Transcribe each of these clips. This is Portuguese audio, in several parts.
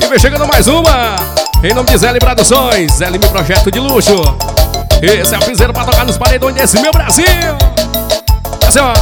E vem chegando mais uma, em nome de Zé Produções, Zé Projeto de Luxo. Esse é o piseiro pra tocar nos paredões desse meu Brasil. Assim, ó.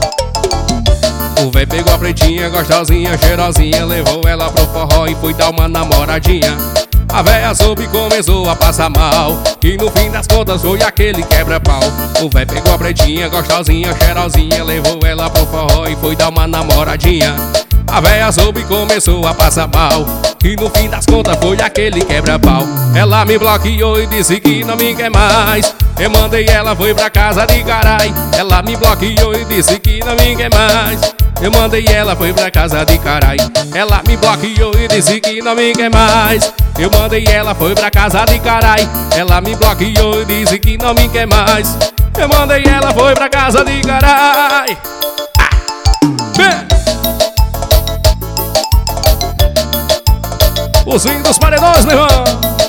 O véi pegou a pretinha, gostosinha, cheirosinha, levou ela pro forró e foi dar uma namoradinha. A véia soube e começou a passar mal, e no fim das contas foi aquele quebra-pau. O véi pegou a pretinha, gostosinha, cheirosinha, levou ela pro forró e foi dar uma namoradinha. A véia soube e começou a passar mal, e no fim das contas foi aquele quebra-pau. Ela me bloqueou e disse que não me quer mais. Eu mandei ela, foi pra casa de carai. Ela me bloqueou e disse que não me quer mais. Eu mandei ela, foi pra casa de carai. Ela me bloqueou e disse que não me quer mais. Eu mandei ela, foi pra casa de carai. Ela me bloqueou e disse que não me quer mais. Eu mandei ela, foi pra casa de carai. O swing dos paredões, meu irmão.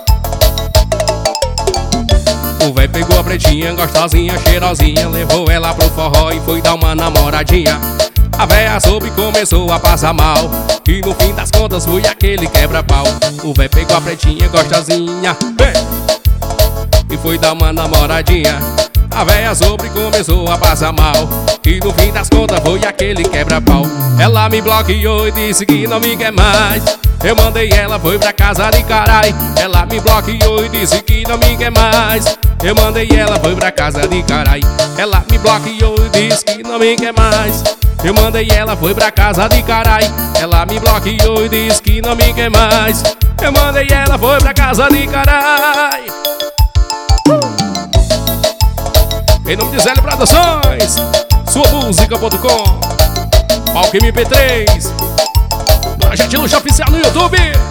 O véi pegou a pretinha, gostosinha, cheirosinha, levou ela pro forró e foi dar uma namoradinha. A véia soube e começou a passar mal, e no fim das contas foi aquele quebra-pau. O véi pegou a pretinha, gostosinha, e foi dar uma namoradinha. A véia soube e começou a passar mal, e no fim das contas foi aquele quebra-pau. Ela me bloqueou e disse que não me quer mais. Eu mandei ela, foi pra casa de carai. Ela me bloqueou e disse que não me quer mais. Eu mandei ela, foi pra casa de carai. Ela me bloqueou e disse que não me quer mais. Eu mandei ela, foi pra casa de carai. Ela me bloqueou e disse que não me quer mais. Eu mandei ela, foi pra casa de carai. Em nome de Zé Produções, suamusica.com, Palco MP3, Projeto Luxo Oficial no YouTube.